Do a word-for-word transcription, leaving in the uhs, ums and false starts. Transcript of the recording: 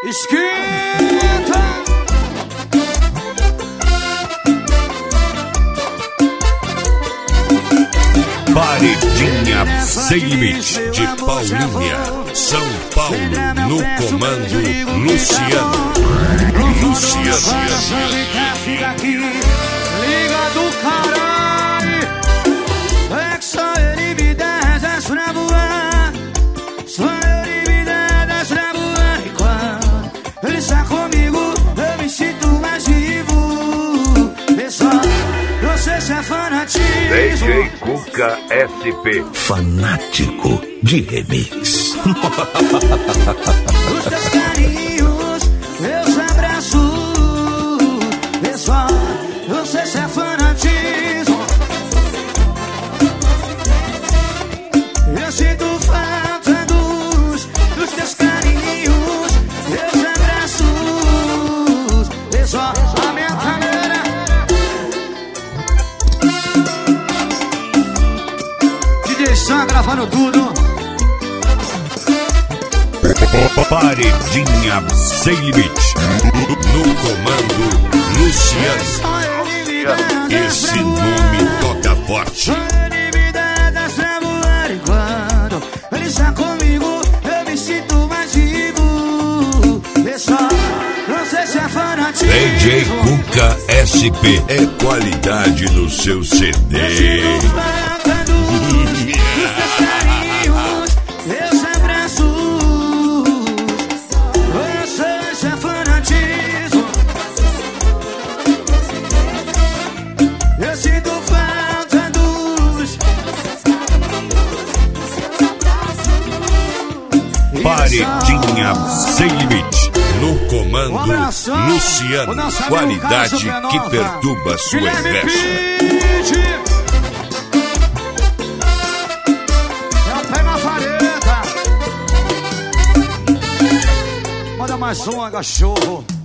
Esquenta! Paredinha Sem Limite de Paulinha, São Paulo, no comando Luciano. Luciano. Liga do caralho. É que só ele me dá asas pra voar. Só ele me dá asas pra voar. E quando ele está comigo, eu me sinto mais vivo. Pessoal, você se é fanatismo. D J Cuca S P, fanático de remix. Os teus carinhos, meus abraços. Pessoal, você se é fanatismo. Eu sinto falta dos, dos teus carinhos, meus abraços. Pessoal, a minha galera. D J Sam gravando tudo. Paredinha Sem Limite, no comando Luciano. Esse nome toca forte. Quando ele está comigo, eu me sinto mais vivo. Pessoal, não sei se é fanatismo. D J Cuca S P é qualidade no seu C D. Meus abraços. Você é fanatismo. Eu sinto falta dos. Paredinha Sem Limite, no comando Luciano. Qualidade que perturba sua inveja. Manda mais um, cachorro.